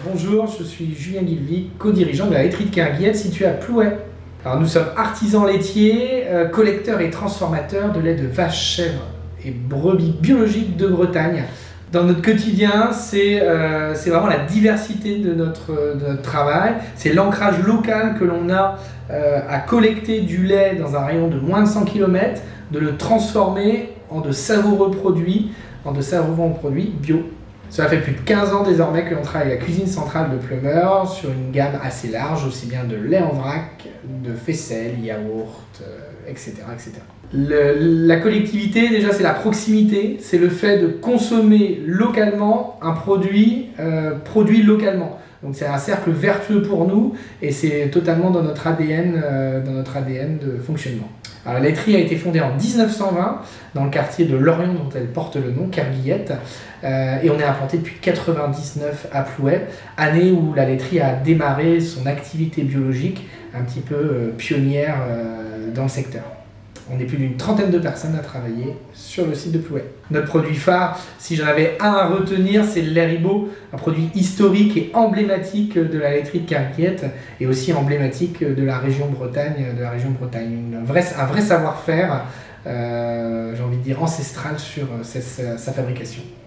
Bonjour, je suis Julien Guilvy, co-dirigeant de la laiterie de Kerguiette située à Plouay. Alors, nous sommes artisans laitiers, collecteurs et transformateurs de lait de vache, chèvre et brebis biologiques de Bretagne. Dans notre quotidien, c'est vraiment la diversité de notre travail, c'est l'ancrage local que l'on a à collecter du lait dans un rayon de moins de 100 km, de le transformer en de savoureux produits, bio. Cela fait plus de 15 ans désormais que l'on travaille à la cuisine centrale de Pleumeur sur une gamme assez large, aussi bien de lait en vrac, de faisselle, yaourt, etc. La collectivité, déjà, c'est la proximité, c'est le fait de consommer localement un produit localement. Donc c'est un cercle vertueux pour nous et c'est totalement dans notre ADN de fonctionnement. Alors, la laiterie a été fondée en 1920 dans le quartier de Lorient dont elle porte le nom, Kerguiette, et on est implanté depuis 1999 à Plouay, année où la laiterie a démarré son activité biologique un petit peu pionnière dans le secteur. On est plus d'une trentaine de personnes à travailler sur le site de Plouay. Notre produit phare, si j'en avais un à retenir, c'est le lait Ribot, un produit historique et emblématique de la laiterie de Kerguiette et aussi emblématique de la région Bretagne. Un vrai savoir-faire, j'ai envie de dire ancestral sur sa fabrication.